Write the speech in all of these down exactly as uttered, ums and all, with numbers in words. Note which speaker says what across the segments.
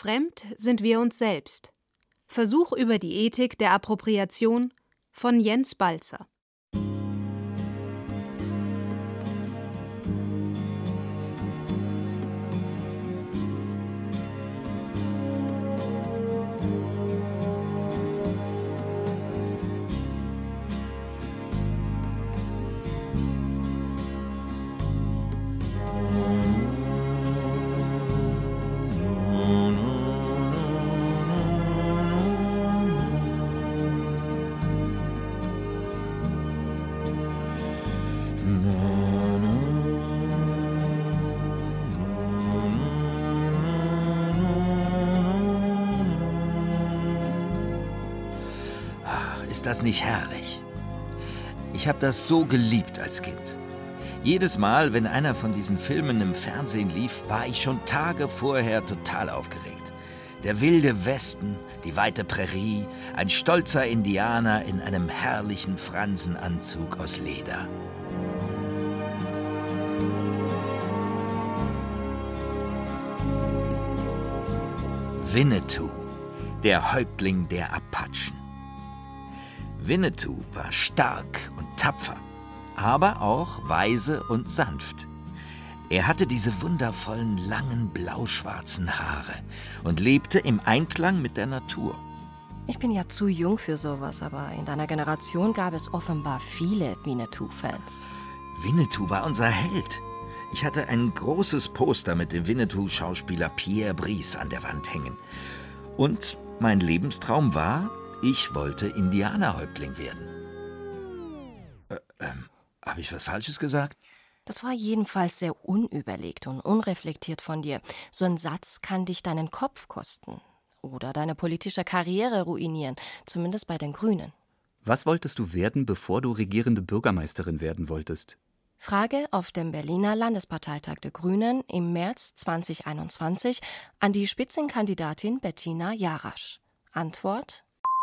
Speaker 1: fremd sind wir uns selbst. Versuch über die Ethik der Appropriation von Jens Balzer.
Speaker 2: Ist das nicht herrlich? Ich habe das so geliebt als Kind. Jedes Mal, wenn einer von diesen Filmen im Fernsehen lief, war ich schon Tage vorher total aufgeregt. Der wilde Westen, die weite Prärie, ein stolzer Indianer in einem herrlichen Fransenanzug aus Leder. Winnetou, der Häuptling der Apachen. Winnetou war stark und tapfer, aber auch weise und sanft. Er hatte diese wundervollen, langen, blau-schwarzen Haare und lebte im Einklang mit der Natur.
Speaker 3: Ich bin ja zu jung für sowas, aber in deiner Generation gab es offenbar viele Winnetou-Fans.
Speaker 2: Winnetou war unser Held. Ich hatte ein großes Poster mit dem Winnetou-Schauspieler Pierre Brice an der Wand hängen. Und mein Lebenstraum war, ich wollte Indianerhäuptling werden. Äh, ähm, habe ich was Falsches gesagt?
Speaker 3: Das war jedenfalls sehr unüberlegt und unreflektiert von dir. So ein Satz kann dich deinen Kopf kosten oder deine politische Karriere ruinieren, zumindest bei den Grünen.
Speaker 4: Was wolltest du werden, bevor du regierende Bürgermeisterin werden wolltest?
Speaker 3: Frage auf dem Berliner Landesparteitag der Grünen im März zweitausendeinundzwanzig an die Spitzenkandidatin Bettina Jarasch. Antwort: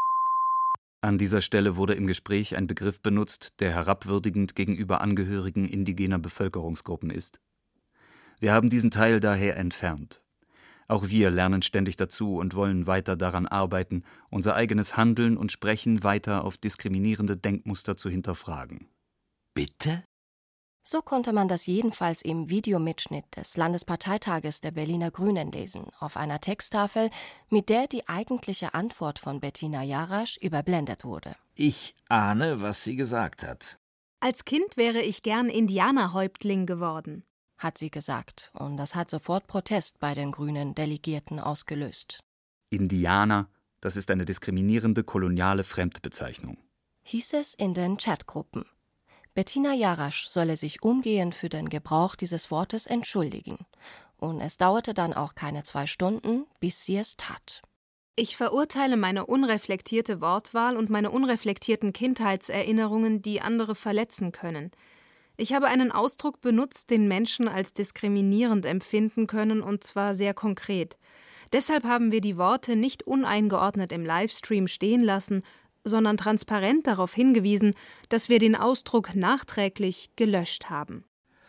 Speaker 4: An dieser Stelle wurde im Gespräch ein Begriff benutzt, der herabwürdigend gegenüber Angehörigen indigener Bevölkerungsgruppen ist. Wir haben diesen Teil daher entfernt. Auch wir lernen ständig dazu und wollen weiter daran arbeiten, unser eigenes Handeln und Sprechen weiter auf diskriminierende Denkmuster zu hinterfragen.
Speaker 2: Bitte?
Speaker 3: So konnte man das jedenfalls im Videomitschnitt des Landesparteitages der Berliner Grünen lesen, auf einer Texttafel, mit der die eigentliche Antwort von Bettina Jarasch überblendet wurde.
Speaker 2: Ich ahne, was sie gesagt hat.
Speaker 1: Als Kind wäre ich gern Indianerhäuptling geworden,
Speaker 3: hat sie gesagt, und das hat sofort Protest bei den grünen Delegierten ausgelöst.
Speaker 4: Indianer, das ist eine diskriminierende koloniale Fremdbezeichnung,
Speaker 3: hieß es in den Chatgruppen. Bettina Jarasch solle sich umgehend für den Gebrauch dieses Wortes entschuldigen. Und es dauerte dann auch keine zwei Stunden, bis sie es tat.
Speaker 1: Ich verurteile meine unreflektierte Wortwahl und meine unreflektierten Kindheitserinnerungen, die andere verletzen können. Ich habe einen Ausdruck benutzt, den Menschen als diskriminierend empfinden können, und zwar sehr konkret. Deshalb haben wir die Worte nicht uneingeordnet im Livestream stehen lassen, sondern transparent darauf hingewiesen, dass wir den Ausdruck nachträglich gelöscht haben.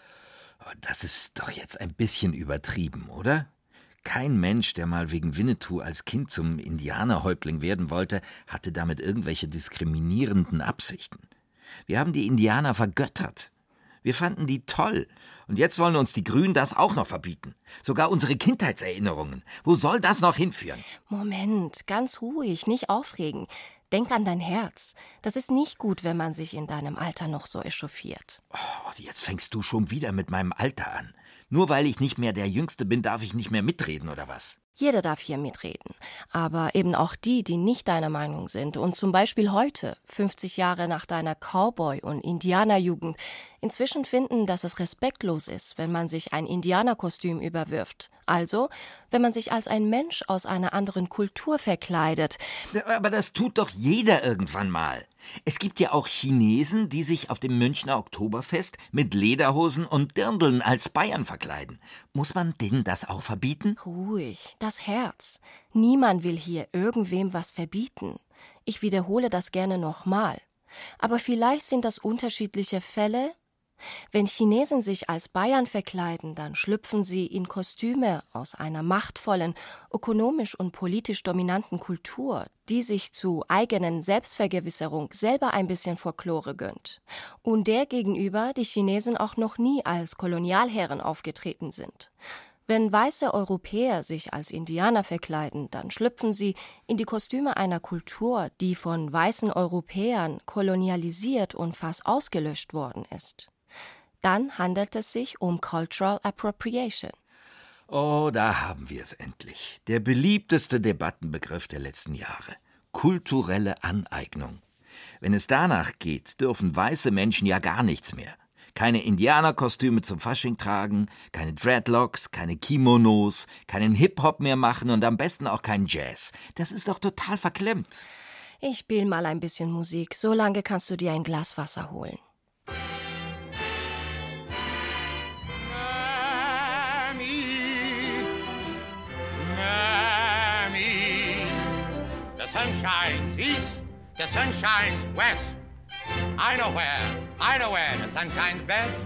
Speaker 2: Das ist doch jetzt ein bisschen übertrieben, oder? Kein Mensch, der mal wegen Winnetou als Kind zum Indianerhäuptling werden wollte, hatte damit irgendwelche diskriminierenden Absichten. Wir haben die Indianer vergöttert. Wir fanden die toll. Und jetzt wollen uns die Grünen das auch noch verbieten. Sogar unsere Kindheitserinnerungen. Wo soll das noch hinführen?
Speaker 3: Moment, ganz ruhig, nicht aufregen. Denk an dein Herz. Das ist nicht gut, wenn man sich in deinem Alter noch so echauffiert.
Speaker 2: Oh, jetzt fängst du schon wieder mit meinem Alter an. Nur weil ich nicht mehr der Jüngste bin, darf ich nicht mehr mitreden, oder was?
Speaker 3: Jeder darf hier mitreden. Aber eben auch die, die nicht deiner Meinung sind. Und zum Beispiel heute, fünfzig Jahre nach deiner Cowboy- und Indianerjugend, inzwischen finden, dass es respektlos ist, wenn man sich ein Indianerkostüm überwirft. Also, wenn man sich als ein Mensch aus einer anderen Kultur verkleidet.
Speaker 2: Aber das tut doch jeder irgendwann mal. Es gibt ja auch Chinesen, die sich auf dem Münchner Oktoberfest mit Lederhosen und Dirndln als Bayern verkleiden. Muss man denen das auch verbieten?
Speaker 3: Ruhig, das Herz. Niemand will hier irgendwem was verbieten. Ich wiederhole das gerne nochmal. Aber vielleicht sind das unterschiedliche Fälle. Wenn Chinesen sich als Bayern verkleiden, dann schlüpfen sie in Kostüme aus einer machtvollen, ökonomisch und politisch dominanten Kultur, die sich zu eigenen Selbstvergewisserung selber ein bisschen Folklore gönnt. Und der gegenüber die Chinesen auch noch nie als Kolonialherren aufgetreten sind. Wenn weiße Europäer sich als Indianer verkleiden, dann schlüpfen sie in die Kostüme einer Kultur, die von weißen Europäern kolonialisiert und fast ausgelöscht worden ist. Dann handelt es sich um Cultural Appropriation.
Speaker 2: Oh, da haben wir es endlich. Der beliebteste Debattenbegriff der letzten Jahre. Kulturelle Aneignung. Wenn es danach geht, dürfen weiße Menschen ja gar nichts mehr. Keine Indianerkostüme zum Fasching tragen, keine Dreadlocks, keine Kimonos, keinen Hip-Hop mehr machen und am besten auch keinen Jazz. Das ist doch total verklemmt.
Speaker 3: Ich spiel mal ein bisschen Musik. So lange kannst du dir ein Glas Wasser holen.
Speaker 5: The sun shines east, the sun shines west. I know where, I know where the sun shines best.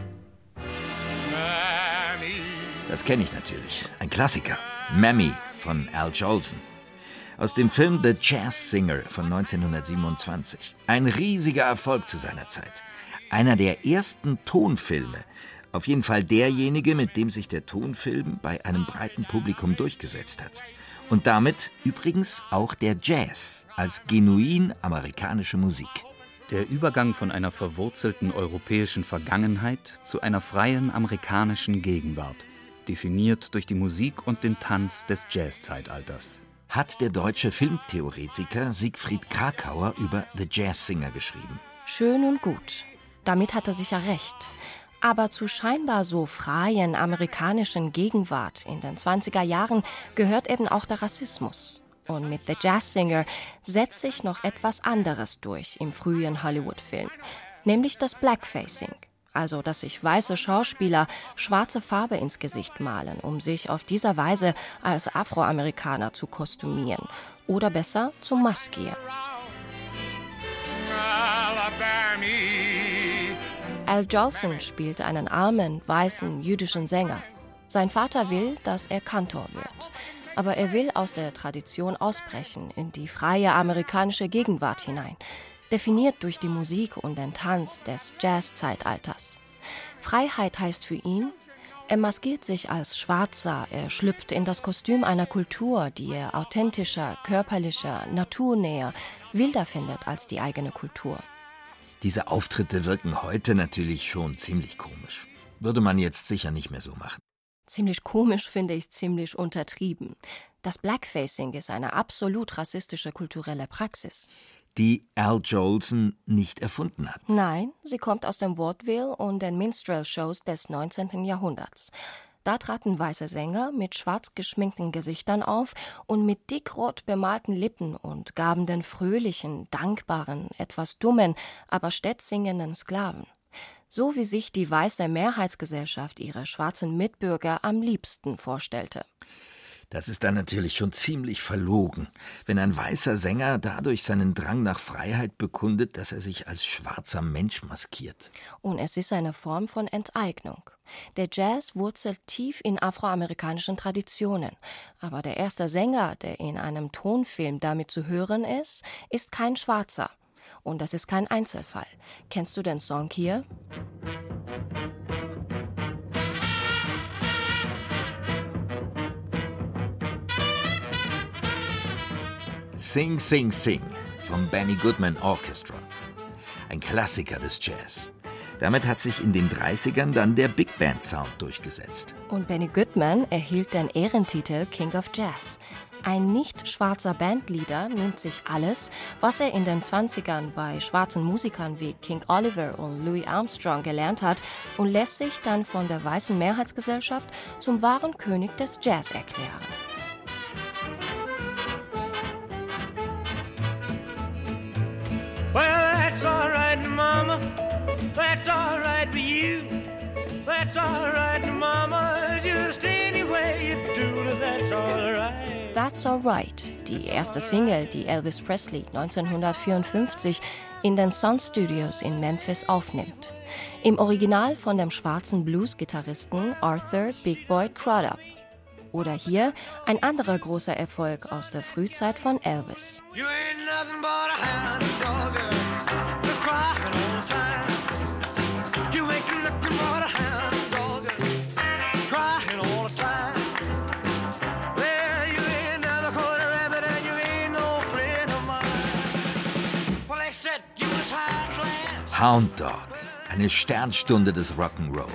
Speaker 5: Mammy.
Speaker 2: Das kenne ich natürlich. Ein Klassiker. Mammy von Al Jolson. Aus dem Film The Jazz Singer von neunzehnhundertsiebenundzwanzig. Ein riesiger Erfolg zu seiner Zeit. Einer der ersten Tonfilme. Auf jeden Fall derjenige, mit dem sich der Tonfilm bei einem breiten Publikum durchgesetzt hat. Und damit übrigens auch der Jazz als genuin amerikanische Musik.
Speaker 4: Der Übergang von einer verwurzelten europäischen Vergangenheit zu einer freien amerikanischen Gegenwart, definiert durch die Musik und den Tanz des Jazz-Zeitalters.
Speaker 2: Hat der deutsche Filmtheoretiker Siegfried Krakauer über The Jazz Singer geschrieben.
Speaker 3: Schön und gut. Damit hat er sicher recht. Aber zu scheinbar so freien amerikanischen Gegenwart in den zwanziger Jahren gehört eben auch der Rassismus. Und mit The Jazz Singer setzt sich noch etwas anderes durch im frühen Hollywood-Film, nämlich das Blackfacing. Also, dass sich weiße Schauspieler schwarze Farbe ins Gesicht malen, um sich auf diese Weise als Afroamerikaner zu kostümieren oder besser zu maskieren. Al Jolson spielt einen armen, weißen, jüdischen Sänger. Sein Vater will, dass er Kantor wird. Aber er will aus der Tradition ausbrechen, in die freie amerikanische Gegenwart hinein, definiert durch die Musik und den Tanz des Jazz-Zeitalters. Freiheit heißt für ihn, er maskiert sich als Schwarzer, er schlüpft in das Kostüm einer Kultur, die er authentischer, körperlicher, naturnäher, wilder findet als die eigene Kultur.
Speaker 2: Diese Auftritte wirken heute natürlich schon ziemlich komisch. Würde man jetzt sicher nicht mehr so machen.
Speaker 3: Ziemlich komisch finde ich ziemlich untertrieben. Das Blackfacing ist eine absolut rassistische kulturelle Praxis.
Speaker 2: Die Al Jolson nicht erfunden hat.
Speaker 3: Nein, sie kommt aus dem Vaudeville und den Minstrel-Shows des neunzehnten Jahrhunderts. Da traten weiße Sänger mit schwarz geschminkten Gesichtern auf und mit dickrot bemalten Lippen und gaben den fröhlichen, dankbaren, etwas dummen, aber stets singenden Sklaven. So wie sich die weiße Mehrheitsgesellschaft ihre schwarzen Mitbürger am liebsten vorstellte.
Speaker 2: Das ist dann natürlich schon ziemlich verlogen, wenn ein weißer Sänger dadurch seinen Drang nach Freiheit bekundet, dass er sich als schwarzer Mensch maskiert.
Speaker 3: Und es ist eine Form von Enteignung. Der Jazz wurzelt tief in afroamerikanischen Traditionen. Aber der erste Sänger, der in einem Tonfilm damit zu hören ist, ist kein Schwarzer. Und das ist kein Einzelfall. Kennst du den Song hier?
Speaker 2: Sing, Sing, Sing vom Benny Goodman Orchestra. Ein Klassiker des Jazz. Damit hat sich in den dreißigern dann der Big Band Sound durchgesetzt.
Speaker 3: Und Benny Goodman erhielt den Ehrentitel King of Jazz. Ein nicht schwarzer Bandleader nimmt sich alles, was er in den zwanzigern bei schwarzen Musikern wie King Oliver und Louis Armstrong gelernt hat und lässt sich dann von der weißen Mehrheitsgesellschaft zum wahren König des Jazz erklären.
Speaker 6: Well, that's all right, Mama. That's all right for you. That's all right, Mama. Just any way you do it, that's all right.
Speaker 3: That's Alright, die erste Single, die Elvis Presley neunzehnhundertvierundfünfzig in den Sun Studios in Memphis aufnimmt. Im Original von dem schwarzen Blues-Gitarristen Arthur Big Boy Crudup. Oder hier ein anderer großer Erfolg aus der Frühzeit von Elvis.
Speaker 6: You ain't nothing but a hound dog, girl. You're crying all the time. You ain't nothing but a hound dog, girl. Crying all the time. Well, you ain't never caught a rabbit and you ain't no friend of mine. Well, they said you was high class.
Speaker 2: Hound Dog, eine Sternstunde des Rock'n'Roll.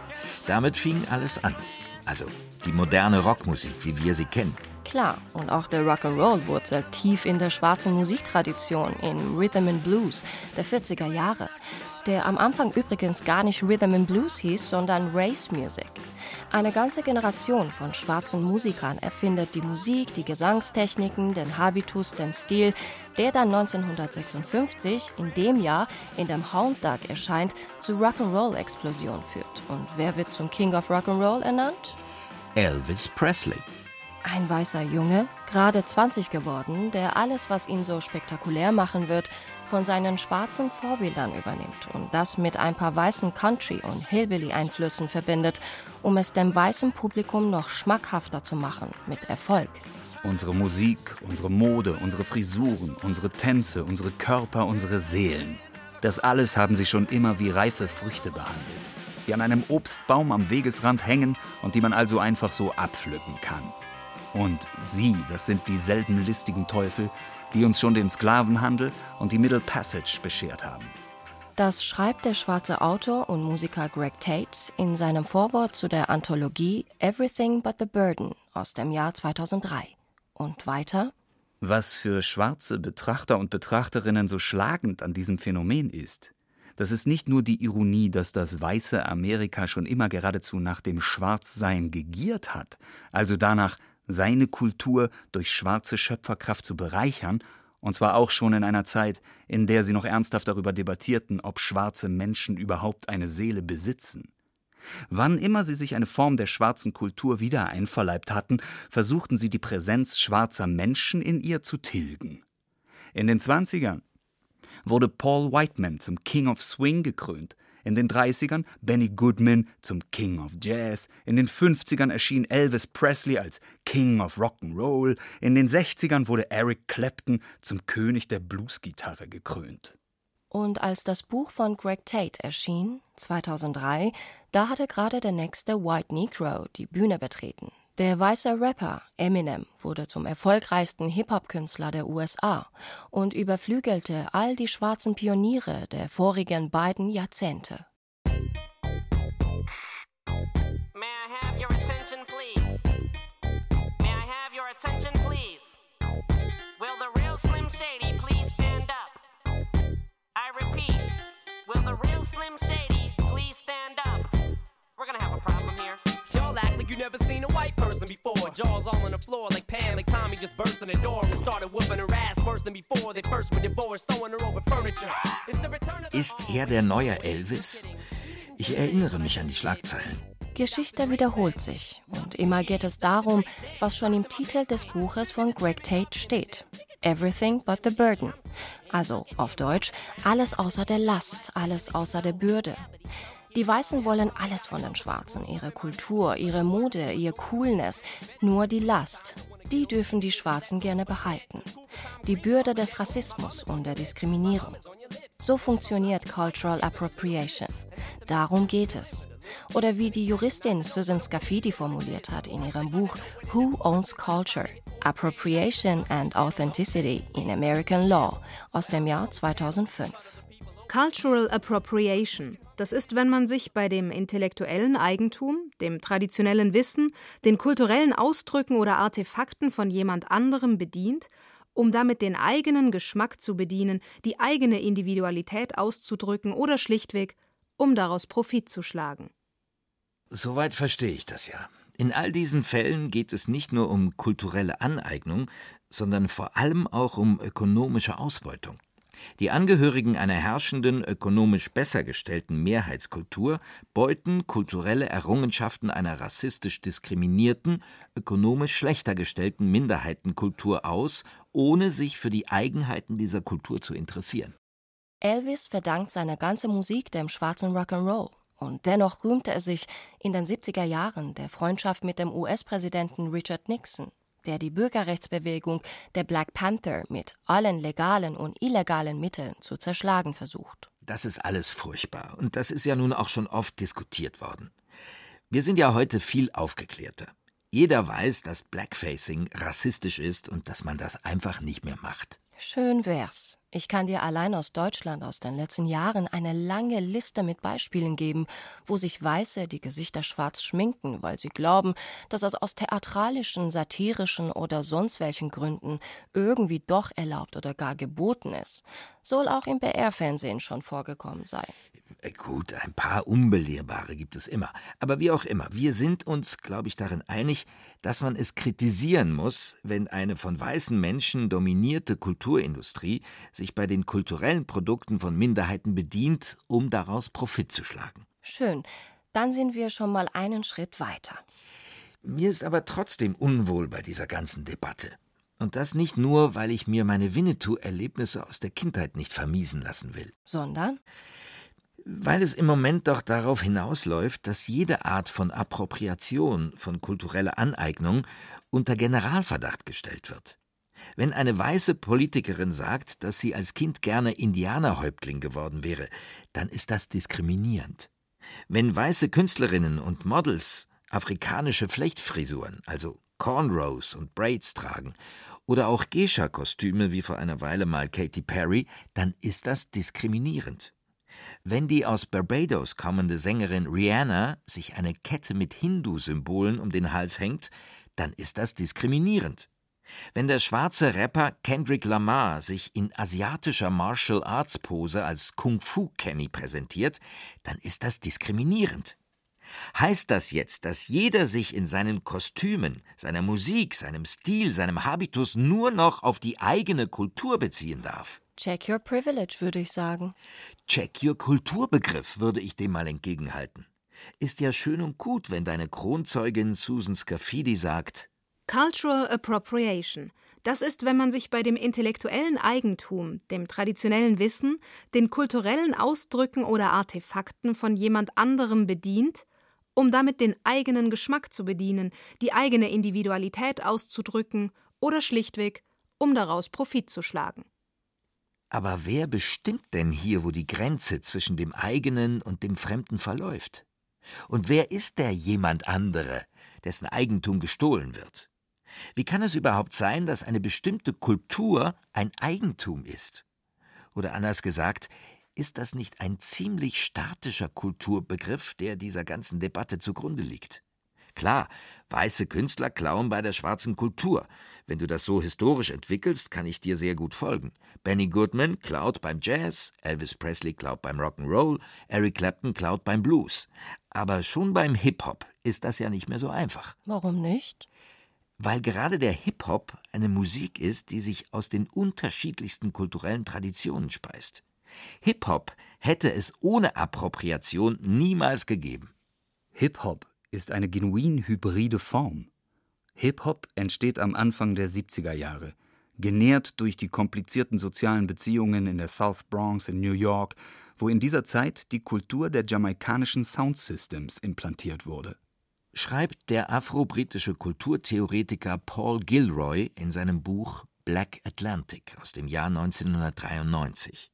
Speaker 2: Damit fing alles an. Also die moderne Rockmusik, wie wir sie kennen.
Speaker 3: Klar, und auch der Rock'n'Roll wurzelt tief in der schwarzen Musiktradition, in Rhythm and Blues der vierziger Jahre, der am Anfang übrigens gar nicht Rhythm and Blues hieß, sondern Race Music. Eine ganze Generation von schwarzen Musikern erfindet die Musik, die Gesangstechniken, den Habitus, den Stil, der dann neunzehnhundertsechsundfünfzig, in dem Jahr, in dem Hound Dog erscheint, zu Rock'n'Roll-Explosion führt. Und wer wird zum King of Rock'n'Roll ernannt?
Speaker 2: Elvis Presley.
Speaker 3: Ein weißer Junge, gerade zwanzig geworden, der alles, was ihn so spektakulär machen wird, von seinen schwarzen Vorbildern übernimmt und das mit ein paar weißen Country- und Hillbilly-Einflüssen verbindet, um es dem weißen Publikum noch schmackhafter zu machen, mit Erfolg.
Speaker 4: Unsere Musik, unsere Mode, unsere Frisuren, unsere Tänze, unsere Körper, unsere Seelen. Das alles haben sie schon immer wie reife Früchte behandelt, die an einem Obstbaum am Wegesrand hängen und die man also einfach so abpflücken kann. Und sie, das sind dieselben listigen Teufel, die uns schon den Sklavenhandel und die Middle Passage beschert haben.
Speaker 3: Das schreibt der schwarze Autor und Musiker Greg Tate in seinem Vorwort zu der Anthologie Everything But the Burden aus dem Jahr zweitausenddrei. Und weiter:
Speaker 4: Was für schwarze Betrachter und Betrachterinnen so schlagend an diesem Phänomen ist, das ist nicht nur die Ironie, dass das weiße Amerika schon immer geradezu nach dem Schwarzsein gegiert hat, also danach, seine Kultur durch schwarze Schöpferkraft zu bereichern, und zwar auch schon in einer Zeit, in der sie noch ernsthaft darüber debattierten, ob schwarze Menschen überhaupt eine Seele besitzen. Wann immer sie sich eine Form der schwarzen Kultur wieder einverleibt hatten, versuchten sie die Präsenz schwarzer Menschen in ihr zu tilgen. In den zwanzigern wurde Paul Whiteman zum King of Swing gekrönt, in den dreißigern Benny Goodman zum King of Jazz, in den fünfzigern erschien Elvis Presley als King of Rock'n'Roll, in den sechzigern wurde Eric Clapton zum König der Bluesgitarre gekrönt.
Speaker 3: Und als das Buch von Greg Tate erschien, zweitausenddrei, da hatte gerade der nächste White Negro die Bühne betreten. Der weiße Rapper Eminem wurde zum erfolgreichsten Hip-Hop-Künstler der U S A und überflügelte all die schwarzen Pioniere der vorigen beiden Jahrzehnte.
Speaker 7: May I have your attention, please? May I have your attention, please? Will the real Slim Shady please stand up? I repeat, will the real Slim Shady please stand up? We're gonna have a problem here.
Speaker 8: Y'all act like you never seen a white person before. Jaws all on the floor like Pam, like Tommy just burst in the door and started whooping her ass worse than before. They first were divorced, sewing her over furniture. It's the return of the
Speaker 2: Ist er der neue Elvis? Ich erinnere mich an die Schlagzeilen.
Speaker 3: Geschichte wiederholt sich und immer geht es darum, was schon im Titel des Buches von Greg Tate steht. Everything but the burden. Also auf Deutsch, alles außer der Last, alles außer der Bürde. Die Weißen wollen alles von den Schwarzen, ihre Kultur, ihre Mode, ihr Coolness, nur die Last. Die dürfen die Schwarzen gerne behalten. Die Bürde des Rassismus und der Diskriminierung. So funktioniert Cultural Appropriation. Darum geht es. Oder wie die Juristin Susan Scafidi formuliert hat in ihrem Buch Who Owns Culture? Appropriation and Authenticity in American Law aus dem Jahr zweitausendfünf.
Speaker 1: Cultural Appropriation, das ist, wenn man sich bei dem intellektuellen Eigentum, dem traditionellen Wissen, den kulturellen Ausdrücken oder Artefakten von jemand anderem bedient, um damit den eigenen Geschmack zu bedienen, die eigene Individualität auszudrücken oder schlichtweg, um daraus Profit zu schlagen.
Speaker 2: Soweit verstehe ich das ja. In all diesen Fällen geht es nicht nur um kulturelle Aneignung, sondern vor allem auch um ökonomische Ausbeutung. Die Angehörigen einer herrschenden, ökonomisch besser gestellten Mehrheitskultur beuten kulturelle Errungenschaften einer rassistisch diskriminierten, ökonomisch schlechter gestellten Minderheitenkultur aus, ohne sich für die Eigenheiten dieser Kultur zu interessieren.
Speaker 3: Elvis verdankt seine ganze Musik dem schwarzen Rock'n'Roll. Und dennoch rühmte er sich in den siebziger Jahren der Freundschaft mit dem U S-Präsidenten Richard Nixon, der die Bürgerrechtsbewegung der Black Panther mit allen legalen und illegalen Mitteln zu zerschlagen versucht.
Speaker 2: Das ist alles furchtbar. Und das ist ja nun auch schon oft diskutiert worden. Wir sind ja heute viel aufgeklärter. Jeder weiß, dass Blackfacing rassistisch ist und dass man das einfach nicht mehr macht.
Speaker 3: Schön wär's. Ich kann dir allein aus Deutschland aus den letzten Jahren eine lange Liste mit Beispielen geben, wo sich Weiße die Gesichter schwarz schminken, weil sie glauben, dass das aus theatralischen, satirischen oder sonst welchen Gründen irgendwie doch erlaubt oder gar geboten ist. Soll auch im B R-Fernsehen schon vorgekommen sein.
Speaker 2: Gut, ein paar Unbelehrbare gibt es immer. Aber wie auch immer, wir sind uns, glaube ich, darin einig, dass man es kritisieren muss, wenn eine von weißen Menschen dominierte Kulturindustrie sich bei den kulturellen Produkten von Minderheiten bedient, um daraus Profit zu schlagen.
Speaker 3: Schön, dann sind wir schon mal einen Schritt weiter.
Speaker 2: Mir ist aber trotzdem unwohl bei dieser ganzen Debatte. Und das nicht nur, weil ich mir meine Winnetou-Erlebnisse aus der Kindheit nicht vermiesen lassen will.
Speaker 3: Sondern?
Speaker 2: Weil es im Moment doch darauf hinausläuft, dass jede Art von Appropriation, von kultureller Aneignung unter Generalverdacht gestellt wird. Wenn eine weiße Politikerin sagt, dass sie als Kind gerne Indianerhäuptling geworden wäre, dann ist das diskriminierend. Wenn weiße Künstlerinnen und Models afrikanische Flechtfrisuren, also Cornrows und Braids tragen, oder auch Geisha-Kostüme wie vor einer Weile mal Katy Perry, dann ist das diskriminierend. Wenn die aus Barbados kommende Sängerin Rihanna sich eine Kette mit Hindu-Symbolen um den Hals hängt, dann ist das diskriminierend. Wenn der schwarze Rapper Kendrick Lamar sich in asiatischer Martial-Arts-Pose als Kung-Fu-Kenny präsentiert, dann ist das diskriminierend. Heißt das jetzt, dass jeder sich in seinen Kostümen, seiner Musik, seinem Stil, seinem Habitus nur noch auf die eigene Kultur beziehen darf?
Speaker 3: Check your privilege, würde ich sagen.
Speaker 2: Check your Kulturbegriff, würde ich dem mal entgegenhalten. Ist ja schön und gut, wenn deine Kronzeugin Susan Scafidi sagt:
Speaker 1: Cultural Appropriation. Das ist, wenn man sich bei dem intellektuellen Eigentum, dem traditionellen Wissen, den kulturellen Ausdrücken oder Artefakten von jemand anderem bedient, um damit den eigenen Geschmack zu bedienen, die eigene Individualität auszudrücken oder schlichtweg, um daraus Profit zu schlagen.
Speaker 2: Aber wer bestimmt denn hier, wo die Grenze zwischen dem eigenen und dem Fremden verläuft? Und wer ist der jemand andere, dessen Eigentum gestohlen wird? Wie kann es überhaupt sein, dass eine bestimmte Kultur ein Eigentum ist? Oder anders gesagt, ist das nicht ein ziemlich statischer Kulturbegriff, der dieser ganzen Debatte zugrunde liegt? Klar, weiße Künstler klauen bei der schwarzen Kultur. Wenn du das so historisch entwickelst, kann ich dir sehr gut folgen. Benny Goodman klaut beim Jazz, Elvis Presley klaut beim Rock'n'Roll, Eric Clapton klaut beim Blues. Aber schon beim Hip-Hop ist das ja nicht mehr so einfach.
Speaker 3: Warum nicht?
Speaker 2: Weil gerade der Hip-Hop eine Musik ist, die sich aus den unterschiedlichsten kulturellen Traditionen speist. Hip-Hop hätte es ohne Appropriation niemals gegeben.
Speaker 4: Hip-Hop ist eine genuin hybride Form. Hip-Hop entsteht am Anfang der siebziger Jahre, genährt durch die komplizierten sozialen Beziehungen in der South Bronx in New York, wo in dieser Zeit die Kultur der jamaikanischen Soundsystems implantiert wurde.
Speaker 2: Schreibt der afro-britische Kulturtheoretiker Paul Gilroy in seinem Buch Black Atlantic aus dem Jahr neunzehnhundertdreiundneunzig.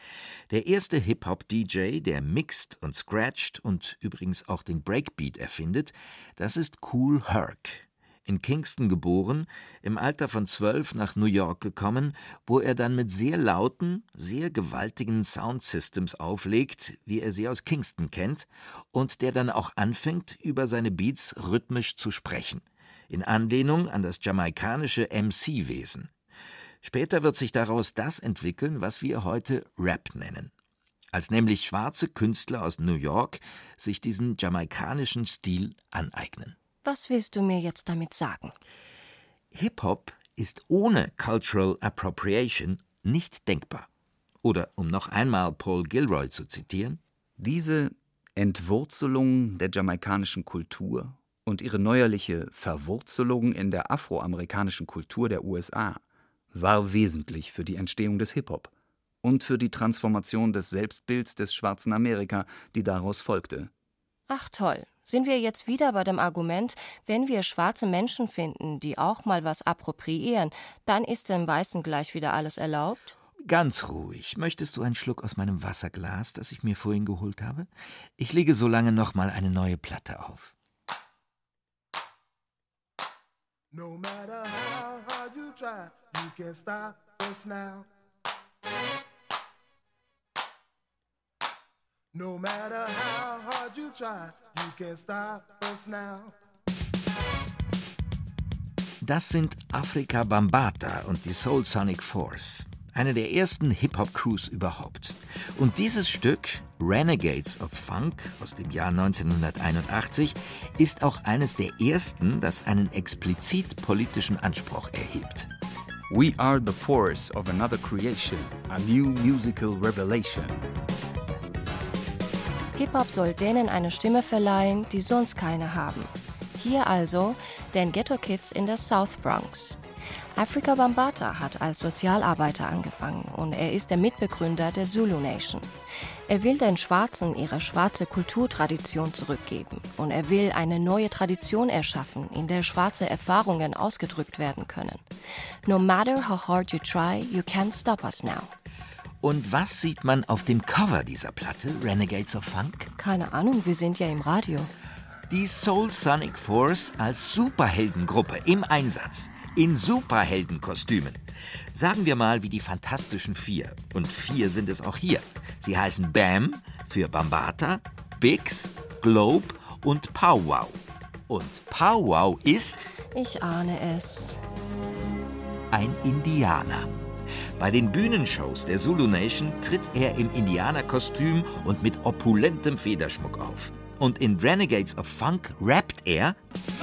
Speaker 2: Der erste Hip-Hop-D J, der mixt und scratcht und übrigens auch den Breakbeat erfindet, das ist Kool Herc. In Kingston geboren, im Alter von zwölf nach New York gekommen, wo er dann mit sehr lauten, sehr gewaltigen Soundsystems auflegt, wie er sie aus Kingston kennt, und der dann auch anfängt, über seine Beats rhythmisch zu sprechen, in Anlehnung an das jamaikanische M C-Wesen. Später wird sich daraus das entwickeln, was wir heute Rap nennen. Als nämlich schwarze Künstler aus New York sich diesen jamaikanischen Stil aneignen.
Speaker 3: Was willst du mir jetzt damit sagen?
Speaker 2: Hip-Hop ist ohne Cultural Appropriation nicht denkbar. Oder, um noch einmal Paul Gilroy zu zitieren:
Speaker 4: Diese Entwurzelung der jamaikanischen Kultur und ihre neuerliche Verwurzelung in der afroamerikanischen Kultur der U S A war wesentlich für die Entstehung des Hip-Hop und für die Transformation des Selbstbilds des schwarzen Amerika, die daraus folgte.
Speaker 3: Ach toll, sind wir jetzt wieder bei dem Argument, wenn wir schwarze Menschen finden, die auch mal was appropriieren, dann ist dem Weißen gleich wieder alles erlaubt?
Speaker 2: Ganz ruhig. Möchtest du einen Schluck aus meinem Wasserglas, das ich mir vorhin geholt habe? Ich lege so lange noch mal eine neue Platte auf.
Speaker 9: No matter how hard you try, you can't stop us now. No matter how hard you try, you can't stop us now.
Speaker 2: Das sind Afrika Bambaataa und die Soul Sonic Force. Eine der ersten Hip-Hop-Crews überhaupt. Und dieses Stück, Renegades of Funk aus dem Jahr neunzehnhunderteinundachtzig, ist auch eines der ersten, das einen explizit politischen Anspruch erhebt.
Speaker 4: We are the force of another creation, a new musical revelation.
Speaker 3: Hip-Hop soll denen eine Stimme verleihen, die sonst keine haben. Hier also den Ghetto Kids in der South Bronx. Afrika Bambaataa hat als Sozialarbeiter angefangen und er ist der Mitbegründer der Zulu Nation. Er will den Schwarzen ihre schwarze Kulturtradition zurückgeben und er will eine neue Tradition erschaffen, in der schwarze Erfahrungen ausgedrückt werden können. No matter how hard you try, you can't stop us now.
Speaker 2: Und was sieht man auf dem Cover dieser Platte, Renegades of Funk?
Speaker 3: Keine Ahnung, wir sind ja im Radio.
Speaker 2: Die Soul Sonic Force als Superheldengruppe im Einsatz. In Superheldenkostümen. Sagen wir mal wie die Fantastischen Vier. Und vier sind es auch hier. Sie heißen Bam für Bambaataa, Biggs, Globe und Powwow. Und Powwow ist...
Speaker 3: Ich ahne es.
Speaker 2: Ein Indianer. Bei den Bühnenshows der Zulu Nation tritt er im Indianerkostüm und mit opulentem Federschmuck auf. Und in Renegades of Funk rappt er...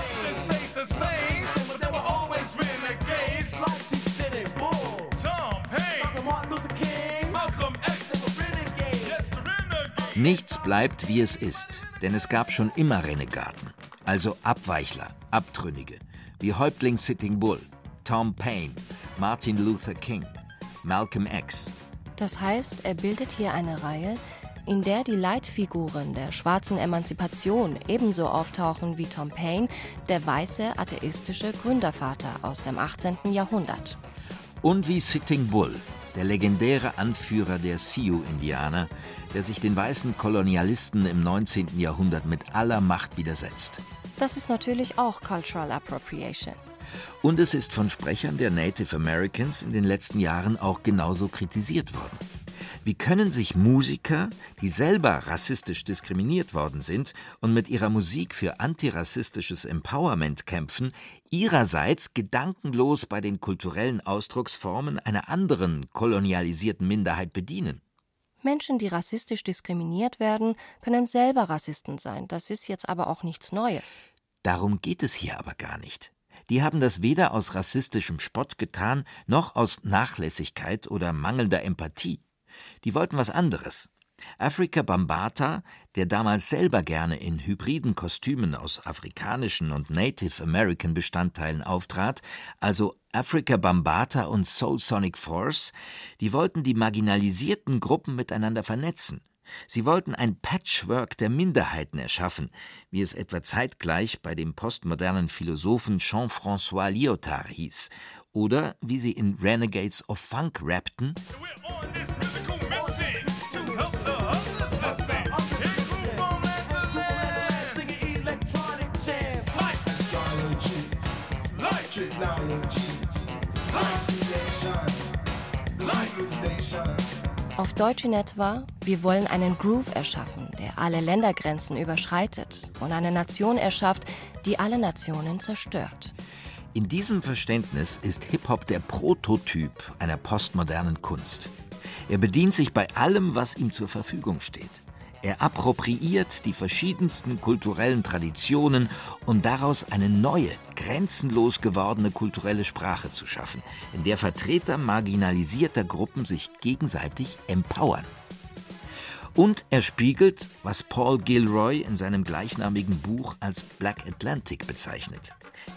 Speaker 2: Nichts bleibt, wie es ist, denn es gab schon immer Renegaten, also Abweichler, Abtrünnige, wie Häuptling Sitting Bull, Tom Paine, Martin Luther King, Malcolm X.
Speaker 3: Das heißt, er bildet hier eine Reihe, in der die Leitfiguren der schwarzen Emanzipation ebenso auftauchen wie Tom Paine, der weiße atheistische Gründervater aus dem achtzehnten Jahrhundert.
Speaker 2: Und wie Sitting Bull, der legendäre Anführer der Sioux-Indianer, der sich den weißen Kolonialisten im neunzehnten Jahrhundert mit aller Macht widersetzt.
Speaker 3: Das ist natürlich auch Cultural Appropriation.
Speaker 2: Und es ist von Sprechern der Native Americans in den letzten Jahren auch genauso kritisiert worden. Wie können sich Musiker, die selber rassistisch diskriminiert worden sind und mit ihrer Musik für antirassistisches Empowerment kämpfen, ihrerseits gedankenlos bei den kulturellen Ausdrucksformen einer anderen kolonialisierten Minderheit bedienen?
Speaker 3: Menschen, die rassistisch diskriminiert werden, können selber Rassisten sein. Das ist jetzt aber auch nichts Neues.
Speaker 2: Darum geht es hier aber gar nicht. Die haben das weder aus rassistischem Spott getan, noch aus Nachlässigkeit oder mangelnder Empathie. Die wollten was anderes. Afrika Bambaataa, der damals selber gerne in hybriden Kostümen aus afrikanischen und Native American Bestandteilen auftrat, also Afrika Bambaataa und Soul Sonic Force, die wollten die marginalisierten Gruppen miteinander vernetzen. Sie wollten ein Patchwork der Minderheiten erschaffen, wie es etwa zeitgleich bei dem postmodernen Philosophen Jean-François Lyotard hieß, oder wie sie in Renegades of Funk rappten:
Speaker 3: Auf Deutsch in etwa: Wir wollen einen Groove erschaffen, der alle Ländergrenzen überschreitet und eine Nation erschafft, die alle Nationen zerstört.
Speaker 2: In diesem Verständnis ist Hip-Hop der Prototyp einer postmodernen Kunst. Er bedient sich bei allem, was ihm zur Verfügung steht. Er appropriiert die verschiedensten kulturellen Traditionen, um daraus eine neue, grenzenlos gewordene kulturelle Sprache zu schaffen, in der Vertreter marginalisierter Gruppen sich gegenseitig empowern. Und er spiegelt, was Paul Gilroy in seinem gleichnamigen Buch als Black Atlantic bezeichnet: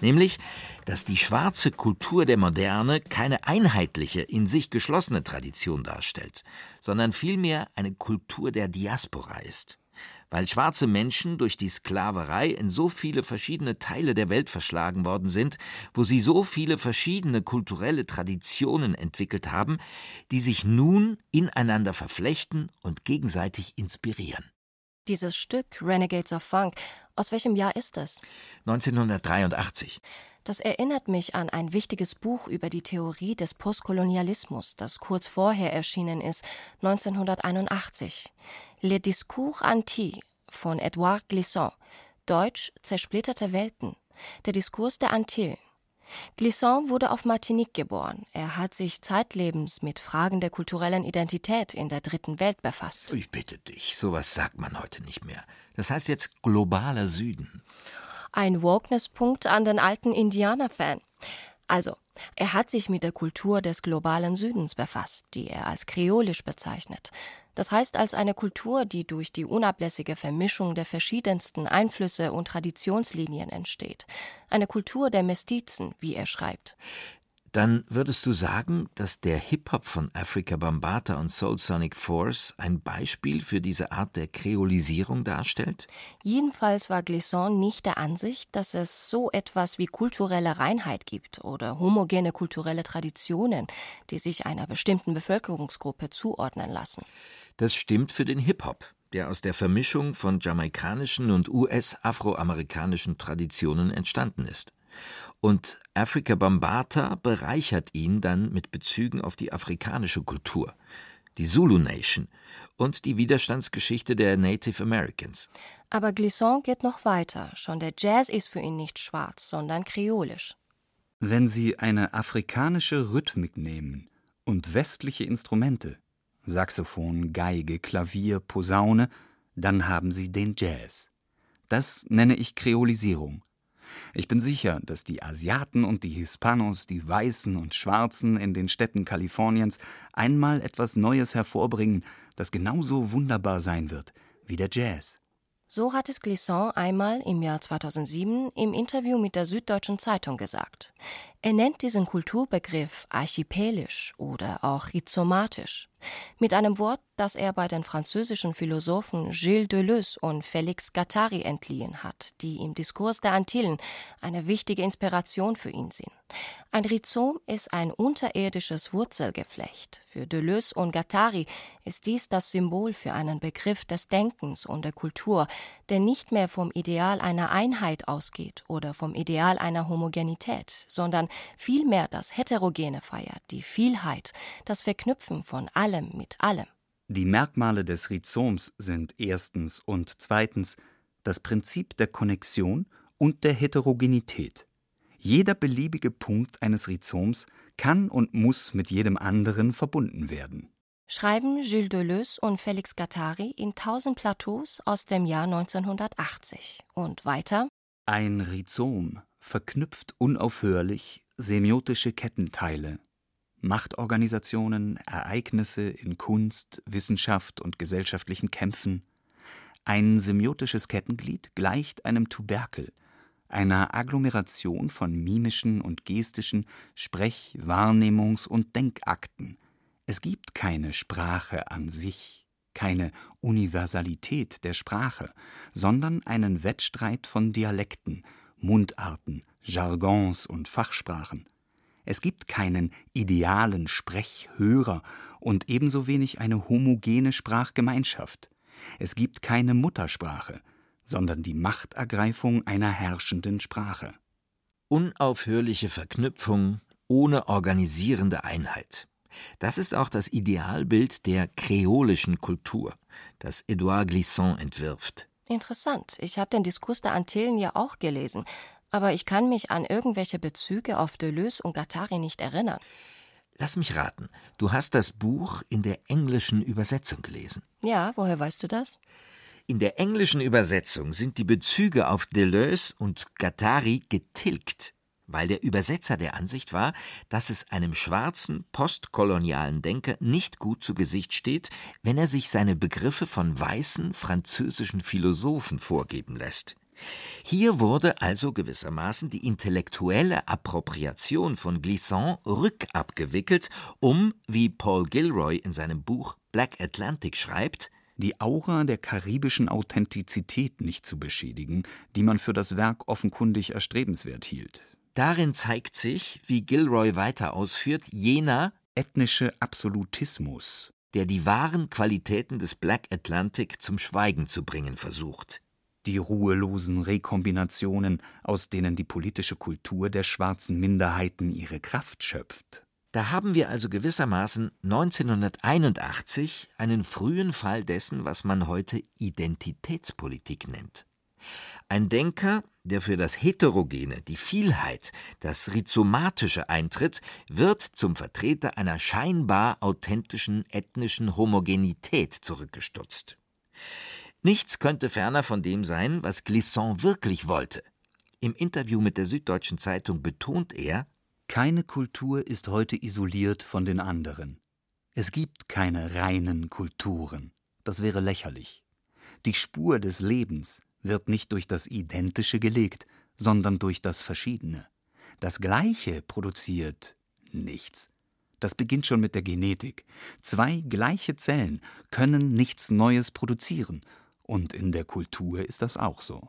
Speaker 2: Nämlich, dass die schwarze Kultur der Moderne keine einheitliche, in sich geschlossene Tradition darstellt, sondern vielmehr eine Kultur der Diaspora ist. Weil schwarze Menschen durch die Sklaverei in so viele verschiedene Teile der Welt verschlagen worden sind, wo sie so viele verschiedene kulturelle Traditionen entwickelt haben, die sich nun ineinander verflechten und gegenseitig inspirieren.
Speaker 3: Dieses Stück Renegades of Funk, aus welchem Jahr ist es?
Speaker 2: neunzehnhundertdreiundachtzig.
Speaker 3: Das erinnert mich an ein wichtiges Buch über die Theorie des Postkolonialismus, das kurz vorher erschienen ist, neunzehnhunderteinundachtzig. Le Discours Anti von Edouard Glissant, Deutsch Zersplitterte Welten, der Diskurs der Antillen. Glissant wurde auf Martinique geboren. Er hat sich zeitlebens mit Fragen der kulturellen Identität in der dritten Welt befasst.
Speaker 2: Ich bitte dich, sowas sagt man heute nicht mehr. Das heißt jetzt globaler Süden.
Speaker 3: Ein Wokeness-Punkt an den alten Indianer-Fan. Also, er hat sich mit der Kultur des globalen Südens befasst, die er als kreolisch bezeichnet. Das heißt als eine Kultur, die durch die unablässige Vermischung der verschiedensten Einflüsse und Traditionslinien entsteht. Eine Kultur der Mestizen, wie er schreibt.
Speaker 2: Dann würdest du sagen, dass der Hip-Hop von Afrika Bambaataa und Soul Sonic Force ein Beispiel für diese Art der Kreolisierung darstellt?
Speaker 3: Jedenfalls war Glissant nicht der Ansicht, dass es so etwas wie kulturelle Reinheit gibt oder homogene kulturelle Traditionen, die sich einer bestimmten Bevölkerungsgruppe zuordnen lassen.
Speaker 2: Das stimmt für den Hip-Hop, der aus der Vermischung von jamaikanischen und U S-afroamerikanischen Traditionen entstanden ist. Und Afrika Bambaataa bereichert ihn dann mit Bezügen auf die afrikanische Kultur, die Zulu Nation und die Widerstandsgeschichte der Native Americans.
Speaker 3: Aber Glissant geht noch weiter. Schon der Jazz ist für ihn nicht schwarz, sondern kreolisch.
Speaker 4: Wenn Sie eine afrikanische Rhythmik nehmen und westliche Instrumente, Saxophon, Geige, Klavier, Posaune, dann haben Sie den Jazz. Das nenne ich Kreolisierung. Ich bin sicher, dass die Asiaten und die Hispanos, die Weißen und Schwarzen in den Städten Kaliforniens einmal etwas Neues hervorbringen, das genauso wunderbar sein wird wie der Jazz.
Speaker 3: So hat es Glissant einmal im Jahr zweitausendsieben im Interview mit der Süddeutschen Zeitung gesagt. Er nennt diesen Kulturbegriff archipelisch oder auch rhizomatisch, mit einem Wort, das er bei den französischen Philosophen Gilles Deleuze und Félix Guattari entliehen hat, die im Diskurs der Antillen eine wichtige Inspiration für ihn sind. Ein Rhizom ist ein unterirdisches Wurzelgeflecht. Für Deleuze und Guattari ist dies das Symbol für einen Begriff des Denkens und der Kultur, der nicht mehr vom Ideal einer Einheit ausgeht oder vom Ideal einer Homogenität, sondern vielmehr das Heterogene feiert, die Vielheit, das Verknüpfen von allem mit allem.
Speaker 4: Die Merkmale des Rhizoms sind erstens und zweitens das Prinzip der Konnexion und der Heterogenität. Jeder beliebige Punkt eines Rhizoms kann und muss mit jedem anderen verbunden werden.
Speaker 3: Schreiben Gilles Deleuze und Félix Guattari in Tausend Plateaus aus dem Jahr neunzehnhundertachtzig. Und weiter:
Speaker 4: Ein Rhizom verknüpft unaufhörlich semiotische Kettenteile, Machtorganisationen, Ereignisse in Kunst, Wissenschaft und gesellschaftlichen Kämpfen. Ein semiotisches Kettenglied gleicht einem Tuberkel, einer Agglomeration von mimischen und gestischen Sprech-, Wahrnehmungs- und Denkakten. Es gibt keine Sprache an sich, keine Universalität der Sprache, sondern einen Wettstreit von Dialekten, Mundarten, Jargons und Fachsprachen. Es gibt keinen idealen Sprechhörer und ebenso wenig eine homogene Sprachgemeinschaft. Es gibt keine Muttersprache, sondern die Machtergreifung einer herrschenden Sprache.
Speaker 2: Unaufhörliche Verknüpfung ohne organisierende Einheit. Das ist auch das Idealbild der kreolischen Kultur, das Edouard Glissant entwirft.
Speaker 3: Interessant. Ich habe den Diskurs der Antillen ja auch gelesen, aber ich kann mich an irgendwelche Bezüge auf Deleuze und Guattari nicht erinnern.
Speaker 2: Lass mich raten, du hast das Buch in der englischen Übersetzung gelesen.
Speaker 3: Ja, woher weißt du das?
Speaker 2: In der englischen Übersetzung sind die Bezüge auf Deleuze und Guattari getilgt, weil der Übersetzer der Ansicht war, dass es einem schwarzen, postkolonialen Denker nicht gut zu Gesicht steht, wenn er sich seine Begriffe von weißen französischen Philosophen vorgeben lässt. Hier wurde also gewissermaßen die intellektuelle Appropriation von Glissant rückabgewickelt, um, wie Paul Gilroy in seinem Buch Black Atlantic schreibt,
Speaker 4: die Aura der karibischen Authentizität nicht zu beschädigen, die man für das Werk offenkundig erstrebenswert hielt.
Speaker 2: Darin zeigt sich, wie Gilroy weiter ausführt, jener
Speaker 4: ethnische Absolutismus,
Speaker 2: der die wahren Qualitäten des Black Atlantic zum Schweigen zu bringen versucht.
Speaker 4: Die ruhelosen Rekombinationen, aus denen die politische Kultur der schwarzen Minderheiten ihre Kraft schöpft.
Speaker 2: Da haben wir also gewissermaßen neunzehnhunderteinundachtzig einen frühen Fall dessen, was man heute Identitätspolitik nennt. Ein Denker, der für das Heterogene, die Vielheit, das Rhizomatische eintritt, wird zum Vertreter einer scheinbar authentischen ethnischen Homogenität zurückgestutzt. Nichts könnte ferner von dem sein, was Glissant wirklich wollte. Im Interview mit der Süddeutschen Zeitung betont er:
Speaker 4: Keine Kultur ist heute isoliert von den anderen. Es gibt keine reinen Kulturen. Das wäre lächerlich. Die Spur des Lebens wird nicht durch das Identische gelegt, sondern durch das Verschiedene. Das Gleiche produziert nichts. Das beginnt schon mit der Genetik. Zwei gleiche Zellen können nichts Neues produzieren. Und in der Kultur ist das auch so.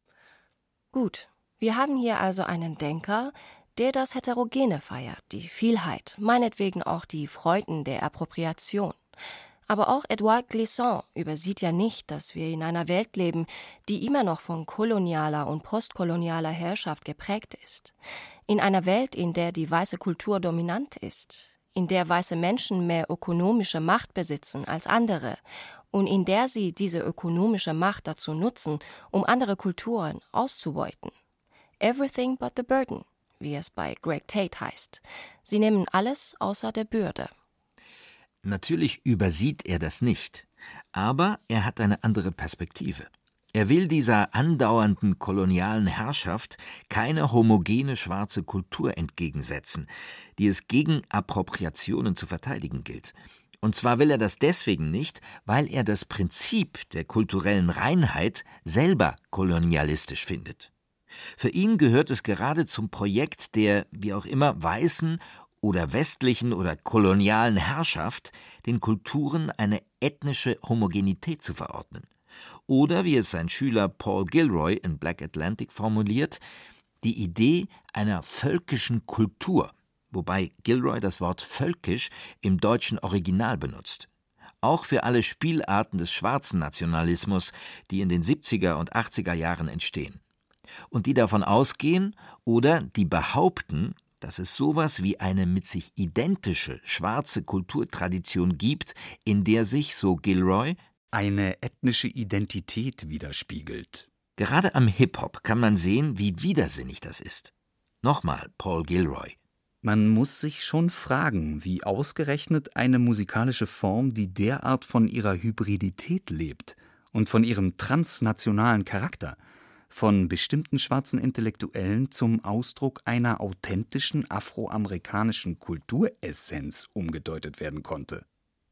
Speaker 3: Gut, wir haben hier also einen Denker, der das Heterogene feiert, die Vielheit, meinetwegen auch die Freuden der Appropriation. Aber auch Edouard Glissant übersieht ja nicht, dass wir in einer Welt leben, die immer noch von kolonialer und postkolonialer Herrschaft geprägt ist. In einer Welt, in der die weiße Kultur dominant ist, in der weiße Menschen mehr ökonomische Macht besitzen als andere und in der sie diese ökonomische Macht dazu nutzen, um andere Kulturen auszubeuten. Everything but the burden, wie es bei Greg Tate heißt. Sie nehmen alles außer der Bürde.
Speaker 2: Natürlich übersieht er das nicht, aber er hat eine andere Perspektive. Er will dieser andauernden kolonialen Herrschaft keine homogene schwarze Kultur entgegensetzen, die es gegen Appropriationen zu verteidigen gilt. Und zwar will er das deswegen nicht, weil er das Prinzip der kulturellen Reinheit selber kolonialistisch findet. Für ihn gehört es gerade zum Projekt der, wie auch immer, weißen oder westlichen oder kolonialen Herrschaft, den Kulturen eine ethnische Homogenität zu verordnen. Oder, wie es sein Schüler Paul Gilroy in Black Atlantic formuliert, die Idee einer völkischen Kultur, wobei Gilroy das Wort völkisch im deutschen Original benutzt. Auch für alle Spielarten des schwarzen Nationalismus, die in den siebziger und achtziger Jahren entstehen. Und die davon ausgehen oder die behaupten, dass es sowas wie eine mit sich identische schwarze Kulturtradition gibt, in der sich, so Gilroy,
Speaker 4: eine ethnische Identität widerspiegelt.
Speaker 2: Gerade am Hip-Hop kann man sehen, wie widersinnig das ist. Nochmal Paul Gilroy.
Speaker 4: Man muss sich schon fragen, wie ausgerechnet eine musikalische Form, die derart von ihrer Hybridität lebt und von ihrem transnationalen Charakter, von bestimmten schwarzen Intellektuellen zum Ausdruck einer authentischen afroamerikanischen Kulturessenz umgedeutet werden konnte.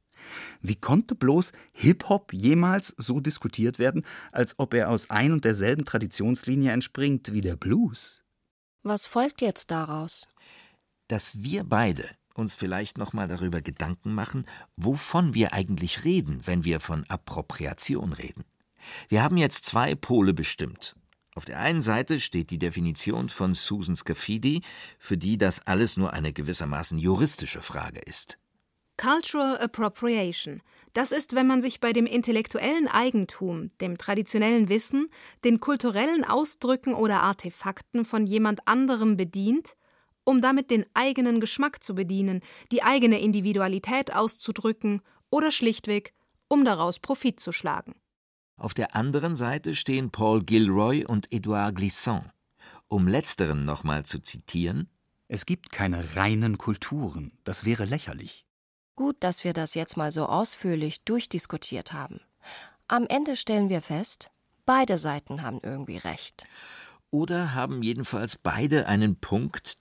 Speaker 4: Wie konnte bloß Hip-Hop jemals so diskutiert werden, als ob er aus ein und derselben Traditionslinie entspringt wie der Blues?
Speaker 3: Was folgt jetzt daraus?
Speaker 2: Dass wir beide uns vielleicht noch mal darüber Gedanken machen, wovon wir eigentlich reden, wenn wir von Appropriation reden. Wir haben jetzt zwei Pole bestimmt. Auf der einen Seite steht die Definition von Susan Scafidi, für die das alles nur eine gewissermaßen juristische Frage ist.
Speaker 1: Cultural Appropriation. Das ist, wenn man sich bei dem intellektuellen Eigentum, dem traditionellen Wissen, den kulturellen Ausdrücken oder Artefakten von jemand anderem bedient, um damit den eigenen Geschmack zu bedienen, die eigene Individualität auszudrücken oder schlichtweg, um daraus Profit zu schlagen.
Speaker 2: Auf der anderen Seite stehen Paul Gilroy und Edouard Glissant. Um letzteren nochmal zu zitieren:
Speaker 4: Es gibt keine reinen Kulturen, das wäre lächerlich.
Speaker 3: Gut, dass wir das jetzt mal so ausführlich durchdiskutiert haben. Am Ende stellen wir fest, beide Seiten haben irgendwie recht.
Speaker 2: Oder haben jedenfalls beide einen Punkt, der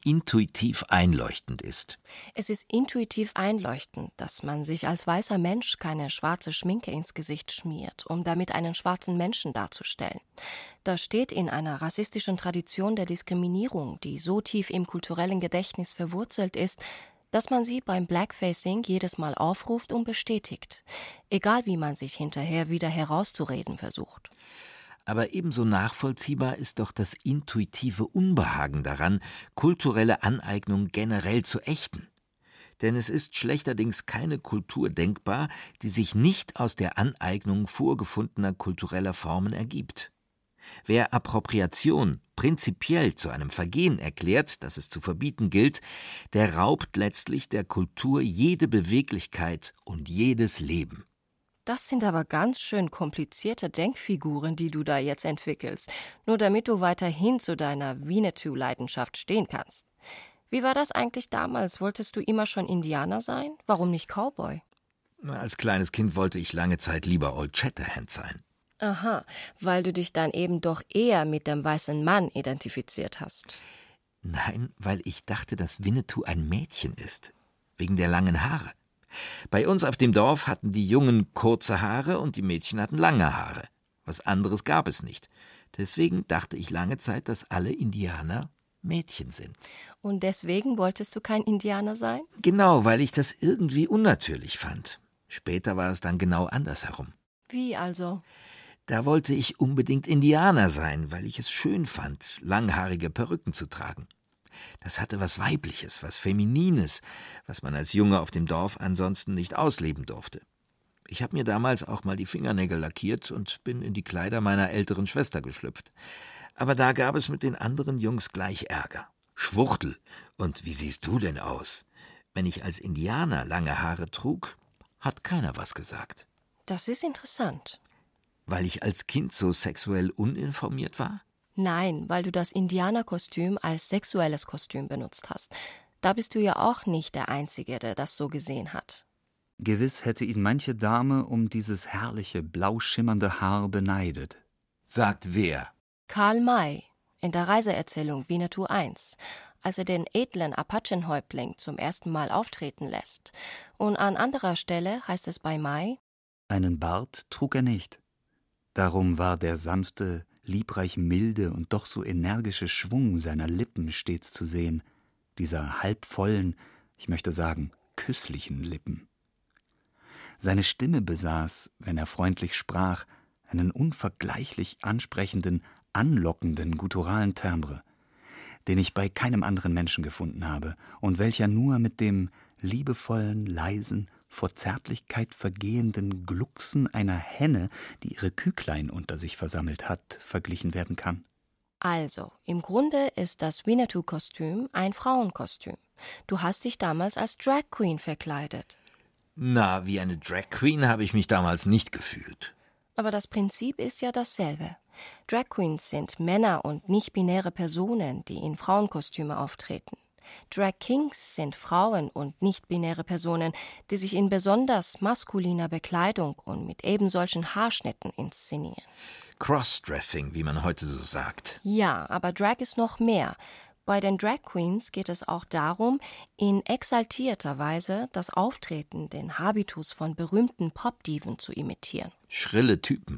Speaker 2: intuitiv einleuchtend ist.
Speaker 3: Es ist intuitiv einleuchtend, dass man sich als weißer Mensch keine schwarze Schminke ins Gesicht schmiert, um damit einen schwarzen Menschen darzustellen. Das steht in einer rassistischen Tradition der Diskriminierung, die so tief im kulturellen Gedächtnis verwurzelt ist, dass man sie beim Blackfacing jedes Mal aufruft und bestätigt, egal wie man sich hinterher wieder herauszureden versucht.
Speaker 2: Aber ebenso nachvollziehbar ist doch das intuitive Unbehagen daran, kulturelle Aneignung generell zu ächten. Denn es ist schlechterdings keine Kultur denkbar, die sich nicht aus der Aneignung vorgefundener kultureller Formen ergibt. Wer Appropriation prinzipiell zu einem Vergehen erklärt, das es zu verbieten gilt, der raubt letztlich der Kultur jede Beweglichkeit und jedes Leben.
Speaker 3: Das sind aber ganz schön komplizierte Denkfiguren, die du da jetzt entwickelst, nur damit du weiterhin zu deiner Winnetou-Leidenschaft stehen kannst. Wie war das eigentlich damals? Wolltest du immer schon Indianer sein? Warum nicht Cowboy?
Speaker 2: Als kleines Kind wollte ich lange Zeit lieber Old Shatterhand sein.
Speaker 3: Aha, weil du dich dann eben doch eher mit dem weißen Mann identifiziert hast.
Speaker 2: Nein, weil ich dachte, dass Winnetou ein Mädchen ist, wegen der langen Haare. Bei uns auf dem Dorf hatten die Jungen kurze Haare und die Mädchen hatten lange Haare. Was anderes gab es nicht. Deswegen dachte ich lange Zeit, dass alle Indianer Mädchen sind.
Speaker 3: Und deswegen wolltest du kein Indianer sein?
Speaker 2: Genau, weil ich das irgendwie unnatürlich fand. Später war es dann genau andersherum.
Speaker 3: Wie also?
Speaker 2: Da wollte ich unbedingt Indianer sein, weil ich es schön fand, langhaarige Perücken zu tragen. Das hatte was Weibliches, was Feminines, was man als Junge auf dem Dorf ansonsten nicht ausleben durfte. Ich habe mir damals auch mal die Fingernägel lackiert und bin in die Kleider meiner älteren Schwester geschlüpft. Aber da gab es mit den anderen Jungs gleich Ärger. Schwuchtel, und wie siehst du denn aus? Wenn ich als Indianer lange Haare trug, hat keiner was gesagt.
Speaker 3: Das ist interessant.
Speaker 2: Weil ich als Kind so sexuell uninformiert war?
Speaker 3: Nein, weil du das Indianerkostüm als sexuelles Kostüm benutzt hast. Da bist du ja auch nicht der Einzige, der das so gesehen hat.
Speaker 4: Gewiss hätte ihn manche Dame um dieses herrliche, blau schimmernde Haar beneidet.
Speaker 2: Sagt wer?
Speaker 3: Karl May in der Reiseerzählung Winnetou eins, als er den edlen Apachenhäuptling zum ersten Mal auftreten lässt. Und an anderer Stelle heißt es bei May:
Speaker 4: Einen Bart trug er nicht. Darum war der sanfte, liebreich milde und doch so energische Schwung seiner Lippen stets zu sehen, dieser halbvollen, ich möchte sagen, küsslichen Lippen. Seine Stimme besaß, wenn er freundlich sprach, einen unvergleichlich ansprechenden, anlockenden, gutturalen Timbre, den ich bei keinem anderen Menschen gefunden habe und welcher nur mit dem liebevollen, leisen, vor Zärtlichkeit vergehenden Glucksen einer Henne, die ihre Küchlein unter sich versammelt hat, verglichen werden kann.
Speaker 3: Also, im Grunde ist das Winnetou-Kostüm ein Frauenkostüm. Du hast dich damals als Drag Queen verkleidet.
Speaker 2: Na, wie eine Drag Queen habe ich mich damals nicht gefühlt.
Speaker 3: Aber das Prinzip ist ja dasselbe. Drag Queens sind Männer und nicht-binäre Personen, die in Frauenkostüme auftreten. Drag Kings sind Frauen und nicht-binäre Personen, die sich in besonders maskuliner Bekleidung und mit ebensolchen Haarschnitten inszenieren.
Speaker 2: Crossdressing, wie man heute so sagt.
Speaker 3: Ja, aber Drag ist noch mehr. Bei den Drag Queens geht es auch darum, in exaltierter Weise das Auftreten, den Habitus von berühmten Popdiven zu imitieren.
Speaker 2: Schrille Typen.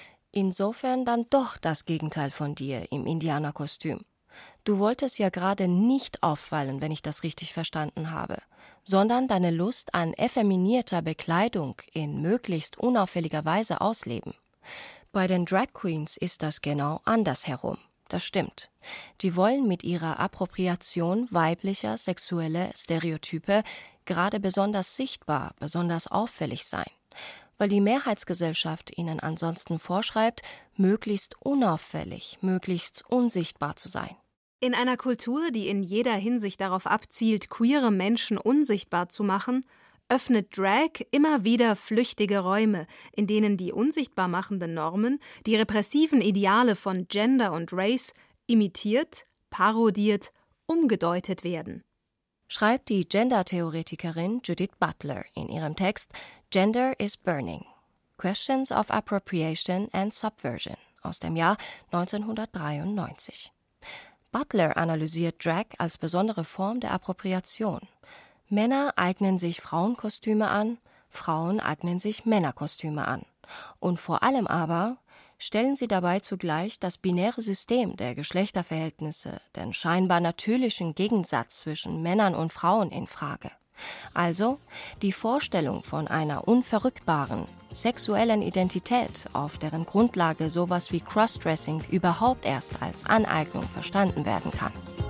Speaker 3: Insofern dann doch das Gegenteil von dir im Indianerkostüm. Du wolltest ja gerade nicht auffallen, wenn ich das richtig verstanden habe, sondern deine Lust an effeminierter Bekleidung in möglichst unauffälliger Weise ausleben. Bei den Drag Queens ist das genau andersherum. Das stimmt. Die wollen mit ihrer Appropriation weiblicher sexueller Stereotype gerade besonders sichtbar, besonders auffällig sein, weil die Mehrheitsgesellschaft ihnen ansonsten vorschreibt, möglichst unauffällig, möglichst unsichtbar zu sein.
Speaker 1: In einer Kultur, die in jeder Hinsicht darauf abzielt, queere Menschen unsichtbar zu machen, öffnet Drag immer wieder flüchtige Räume, in denen die unsichtbar machenden Normen, die repressiven Ideale von Gender und Race imitiert, parodiert, umgedeutet werden.
Speaker 3: Schreibt die Gender-Theoretikerin Judith Butler in ihrem Text Gender is Burning – Questions of Appropriation and Subversion aus dem Jahr neunzehnhundertdreiundneunzig. Butler analysiert Drag als besondere Form der Appropriation. Männer eignen sich Frauenkostüme an, Frauen eignen sich Männerkostüme an. Und vor allem aber stellen sie dabei zugleich das binäre System der Geschlechterverhältnisse, den scheinbar natürlichen Gegensatz zwischen Männern und Frauen in Frage. Also die Vorstellung von einer unverrückbaren, sexuellen Identität, auf deren Grundlage sowas wie Crossdressing überhaupt erst als Aneignung verstanden werden kann.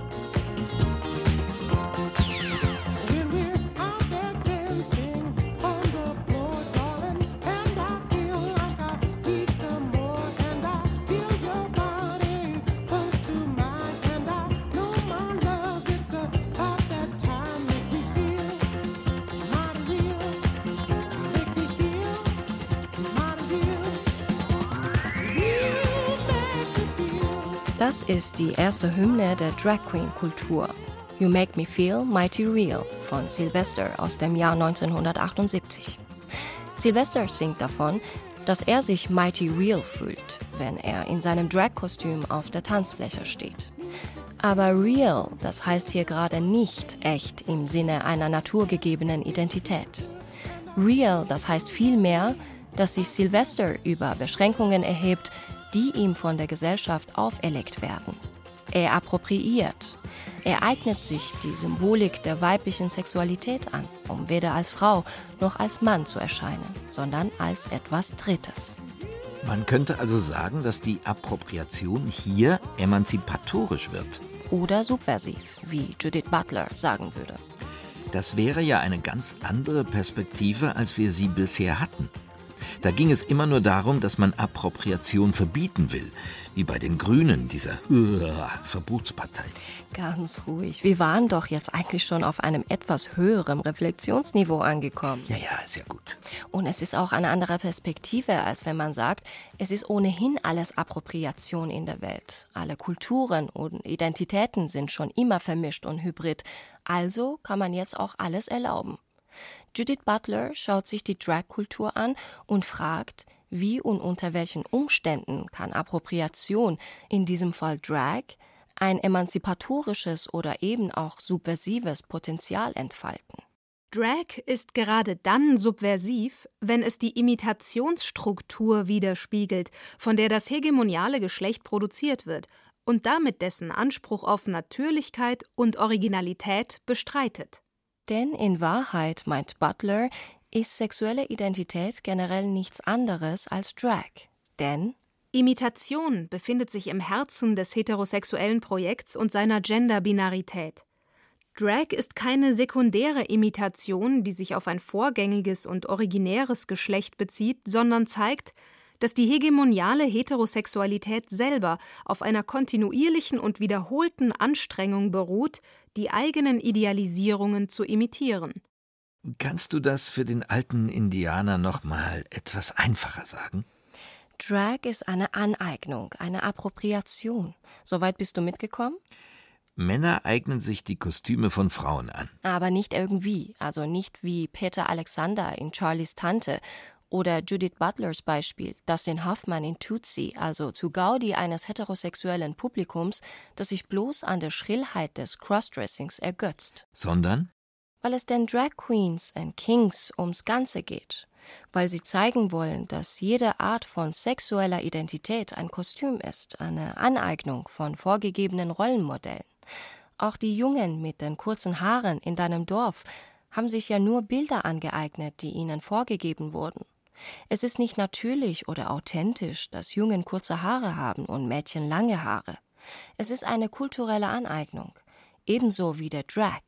Speaker 3: Das ist die erste Hymne der Drag-Queen-Kultur. You Make Me Feel Mighty Real von Sylvester aus dem Jahr neunzehnhundertachtundsiebzig. Sylvester singt davon, dass er sich mighty real fühlt, wenn er in seinem Drag-Kostüm auf der Tanzfläche steht. Aber real, das heißt hier gerade nicht echt im Sinne einer naturgegebenen Identität. Real, das heißt vielmehr, dass sich Sylvester über Beschränkungen erhebt, die ihm von der Gesellschaft auferlegt werden. Er appropriiert. Er eignet sich die Symbolik der weiblichen Sexualität an, um weder als Frau noch als Mann zu erscheinen, sondern als etwas Drittes.
Speaker 2: Man könnte also sagen, dass die Appropriation hier emanzipatorisch wird.
Speaker 3: Oder subversiv, wie Judith Butler sagen würde.
Speaker 2: Das wäre ja eine ganz andere Perspektive, als wir sie bisher hatten. Da ging es immer nur darum, dass man Appropriation verbieten will, wie bei den Grünen, dieser uh, Verbotspartei.
Speaker 3: Ganz ruhig. Wir waren doch jetzt eigentlich schon auf einem etwas höheren Reflexionsniveau angekommen.
Speaker 2: Ja, ja, ist ja gut.
Speaker 3: Und es ist auch eine andere Perspektive, als wenn man sagt, es ist ohnehin alles Appropriation in der Welt. Alle Kulturen und Identitäten sind schon immer vermischt und hybrid. Also kann man jetzt auch alles erlauben. Judith Butler schaut sich die Drag-Kultur an und fragt, wie und unter welchen Umständen kann Appropriation, in diesem Fall Drag, ein emanzipatorisches oder eben auch subversives Potenzial entfalten.
Speaker 1: Drag ist gerade dann subversiv, wenn es die Imitationsstruktur widerspiegelt, von der das hegemoniale Geschlecht produziert wird und damit dessen Anspruch auf Natürlichkeit und Originalität bestreitet.
Speaker 3: Denn in Wahrheit, meint Butler, ist sexuelle Identität generell nichts anderes als Drag. Denn
Speaker 1: Imitation befindet sich im Herzen des heterosexuellen Projekts und seiner Genderbinarität. Drag ist keine sekundäre Imitation, die sich auf ein vorgängiges und originäres Geschlecht bezieht, sondern zeigt, dass die hegemoniale Heterosexualität selber auf einer kontinuierlichen und wiederholten Anstrengung beruht, die eigenen Idealisierungen zu imitieren.
Speaker 2: Kannst du das für den alten Indianer noch mal etwas einfacher sagen?
Speaker 3: Drag ist eine Aneignung, eine Appropriation. Soweit bist du mitgekommen?
Speaker 2: Männer eignen sich die Kostüme von Frauen an.
Speaker 3: Aber nicht irgendwie, also nicht wie Peter Alexander in Charlies Tante oder Judith Butlers Beispiel, Dustin Hoffman in Tootsie, also zu Gaudi eines heterosexuellen Publikums, das sich bloß an der Schrillheit des Crossdressings ergötzt.
Speaker 2: Sondern?
Speaker 3: Weil es den Drag Queens and Kings ums Ganze geht. Weil sie zeigen wollen, dass jede Art von sexueller Identität ein Kostüm ist, eine Aneignung von vorgegebenen Rollenmodellen. Auch die Jungen mit den kurzen Haaren in deinem Dorf haben sich ja nur Bilder angeeignet, die ihnen vorgegeben wurden. Es ist nicht natürlich oder authentisch, dass Jungen kurze Haare haben und Mädchen lange Haare. Es ist eine kulturelle Aneignung, ebenso wie der Drag.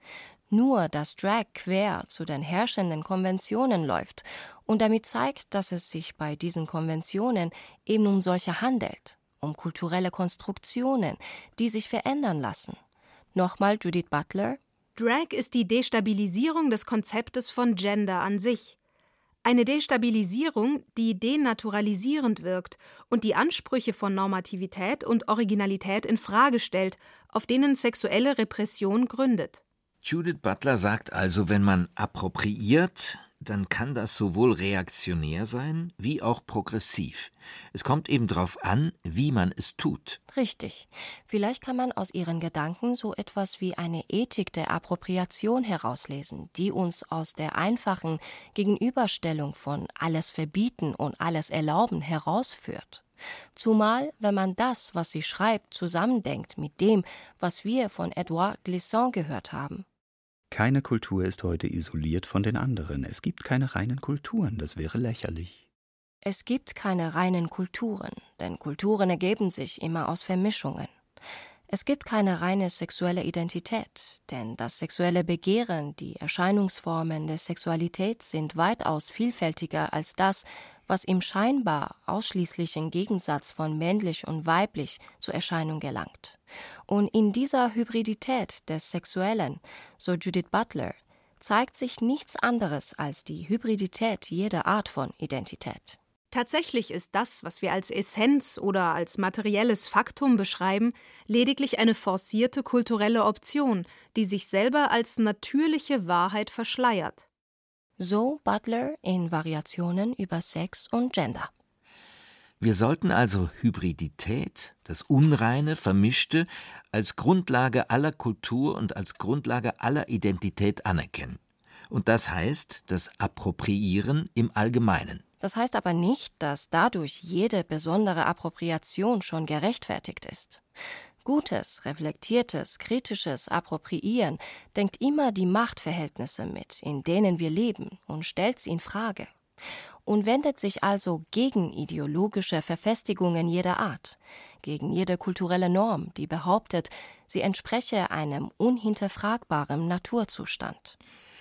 Speaker 3: Nur, dass Drag quer zu den herrschenden Konventionen läuft und damit zeigt, dass es sich bei diesen Konventionen eben um solche handelt, um kulturelle Konstruktionen, die sich verändern lassen. Nochmal Judith Butler.
Speaker 1: Drag ist die Destabilisierung des Konzeptes von Gender an sich. Eine Destabilisierung, die denaturalisierend wirkt und die Ansprüche von Normativität und Originalität in Frage stellt, auf denen sexuelle Repression gründet.
Speaker 2: Judith Butler sagt also, wenn man appropriiert, dann kann das sowohl reaktionär sein wie auch progressiv. Es kommt eben darauf an, wie man es tut.
Speaker 3: Richtig. Vielleicht kann man aus Ihren Gedanken so etwas wie eine Ethik der Appropriation herauslesen, die uns aus der einfachen Gegenüberstellung von alles verbieten und alles erlauben herausführt. Zumal, wenn man das, was sie schreibt, zusammendenkt mit dem, was wir von Edouard Glissant gehört haben.
Speaker 4: Keine Kultur ist heute isoliert von den anderen. Es gibt keine reinen Kulturen, das wäre lächerlich.
Speaker 3: Es gibt keine reinen Kulturen, denn Kulturen ergeben sich immer aus Vermischungen. Es gibt keine reine sexuelle Identität, denn das sexuelle Begehren, die Erscheinungsformen der Sexualität sind weitaus vielfältiger als das, was im scheinbar ausschließlichen Gegensatz von männlich und weiblich zur Erscheinung gelangt. Und in dieser Hybridität des Sexuellen, so Judith Butler, zeigt sich nichts anderes als die Hybridität jeder Art von Identität.
Speaker 1: Tatsächlich ist das, was wir als Essenz oder als materielles Faktum beschreiben, lediglich eine forcierte kulturelle Option, die sich selber als natürliche Wahrheit verschleiert.
Speaker 3: So Butler in Variationen über Sex und Gender.
Speaker 2: Wir sollten also Hybridität, das Unreine, Vermischte, als Grundlage aller Kultur und als Grundlage aller Identität anerkennen. Und das heißt das Appropriieren im Allgemeinen.
Speaker 3: Das heißt aber nicht, dass dadurch jede besondere Appropriation schon gerechtfertigt ist. Gutes, reflektiertes, kritisches Appropriieren denkt immer die Machtverhältnisse mit, in denen wir leben, und stellt sie in Frage. Und wendet sich also gegen ideologische Verfestigungen jeder Art, gegen jede kulturelle Norm, die behauptet, sie entspreche einem unhinterfragbaren Naturzustand.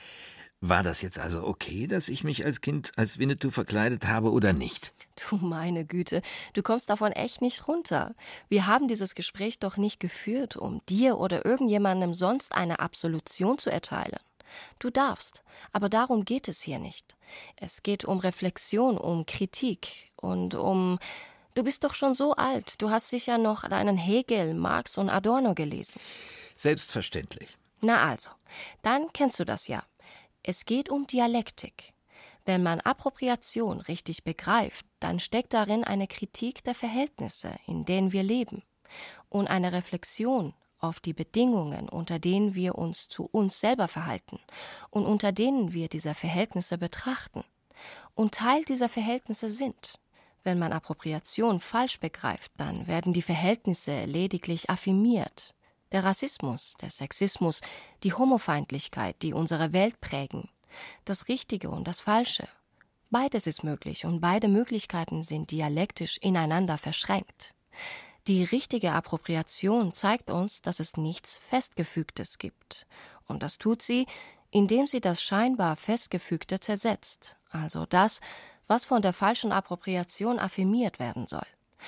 Speaker 2: War das jetzt also okay, dass ich mich als Kind als Winnetou verkleidet habe oder nicht?
Speaker 3: Du meine Güte, du kommst davon echt nicht runter. Wir haben dieses Gespräch doch nicht geführt, um dir oder irgendjemandem sonst eine Absolution zu erteilen. Du darfst, aber darum geht es hier nicht. Es geht um Reflexion, um Kritik und um... Du bist doch schon so alt, du hast sicher noch deinen Hegel, Marx und Adorno gelesen.
Speaker 2: Selbstverständlich.
Speaker 3: Na also, dann kennst du das ja. Es geht um Dialektik. Wenn man Appropriation richtig begreift, dann steckt darin eine Kritik der Verhältnisse, in denen wir leben, und eine Reflexion auf die Bedingungen, unter denen wir uns zu uns selber verhalten und unter denen wir diese Verhältnisse betrachten und Teil dieser Verhältnisse sind. Wenn man Appropriation falsch begreift, dann werden die Verhältnisse lediglich affirmiert. Der Rassismus, der Sexismus, die Homofeindlichkeit, die unsere Welt prägen, das Richtige und das Falsche. Beides ist möglich und beide Möglichkeiten sind dialektisch ineinander verschränkt. Die richtige Appropriation zeigt uns, dass es nichts Festgefügtes gibt. Und das tut sie, indem sie das scheinbar Festgefügte zersetzt, also das, was von der falschen Appropriation affirmiert werden soll.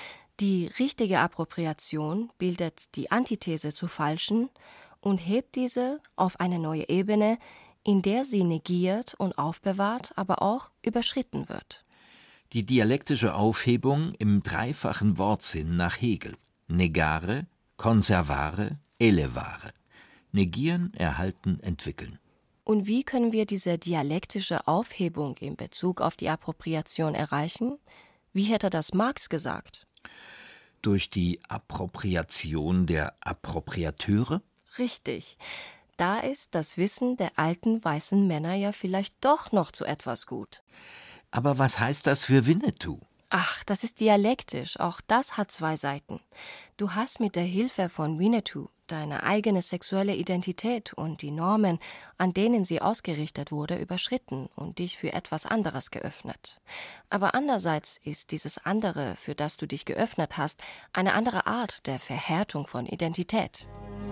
Speaker 3: Die richtige Appropriation bildet die Antithese zur falschen und hebt diese auf eine neue Ebene, in der sie negiert und aufbewahrt, aber auch überschritten wird.
Speaker 2: Die dialektische Aufhebung im dreifachen Wortsinn nach Hegel. Negare, conservare, elevare. Negieren, erhalten, entwickeln.
Speaker 3: Und wie können wir diese dialektische Aufhebung in Bezug auf die Appropriation erreichen? Wie hätte das Marx gesagt?
Speaker 2: Durch die Appropriation der Appropriateure?
Speaker 3: Richtig. Da ist das Wissen der alten weißen Männer ja vielleicht doch noch zu etwas gut.
Speaker 2: Aber was heißt das für Winnetou?
Speaker 3: Ach, das ist dialektisch. Auch das hat zwei Seiten. Du hast mit der Hilfe von Winnetou deine eigene sexuelle Identität und die Normen, an denen sie ausgerichtet wurde, überschritten und dich für etwas anderes geöffnet. Aber andererseits ist dieses andere, für das du dich geöffnet hast, eine andere Art der Verhärtung von Identität.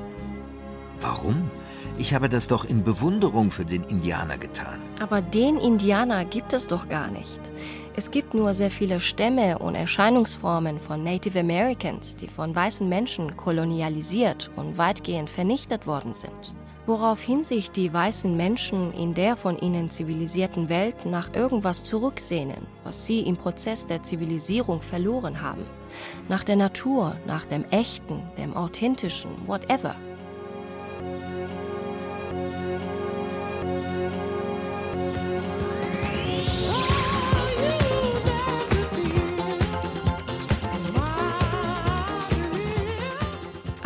Speaker 2: Warum? Ich habe das doch in Bewunderung für den Indianer getan.
Speaker 3: Aber den Indianer gibt es doch gar nicht. Es gibt nur sehr viele Stämme und Erscheinungsformen von Native Americans, die von weißen Menschen kolonialisiert und weitgehend vernichtet worden sind. Woraufhin sich die weißen Menschen in der von ihnen zivilisierten Welt nach irgendwas zurücksehnen, was sie im Prozess der Zivilisierung verloren haben. Nach der Natur, nach dem Echten, dem Authentischen, whatever.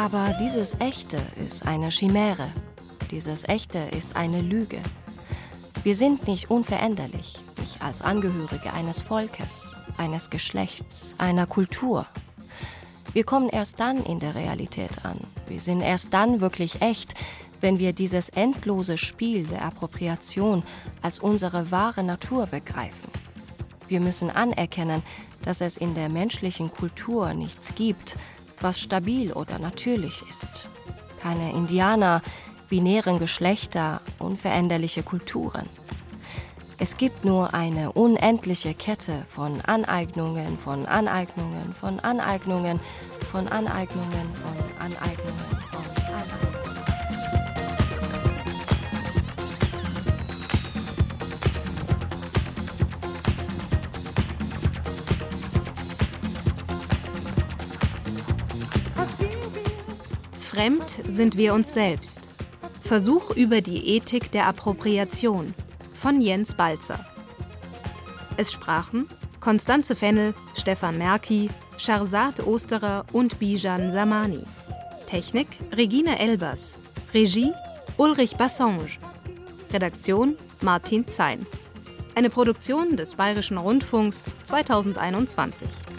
Speaker 3: Aber dieses Echte ist eine Chimäre. Dieses Echte ist eine Lüge. Wir sind nicht unveränderlich, nicht als Angehörige eines Volkes, eines Geschlechts, einer Kultur. Wir kommen erst dann in der Realität an. Wir sind erst dann wirklich echt, wenn wir dieses endlose Spiel der Appropriation als unsere wahre Natur begreifen. Wir müssen anerkennen, dass es in der menschlichen Kultur nichts gibt, was stabil oder natürlich ist. Keine Indianer, binären Geschlechter, unveränderliche Kulturen. Es gibt nur eine unendliche Kette von Aneignungen, von Aneignungen, von Aneignungen, von Aneignungen, von Aneignungen, von Aneignungen.
Speaker 1: Fremd sind wir uns selbst. Versuch über die Ethik der Appropriation von Jens Balzer. Es sprachen Constanze Fennel, Stefan Merki, Sharzad Osterer und Bijan Samani. Technik Regine Elbers. Regie Ulrich Bassange. Redaktion Martin Zein. Eine Produktion des Bayerischen Rundfunks zweitausendeinundzwanzig.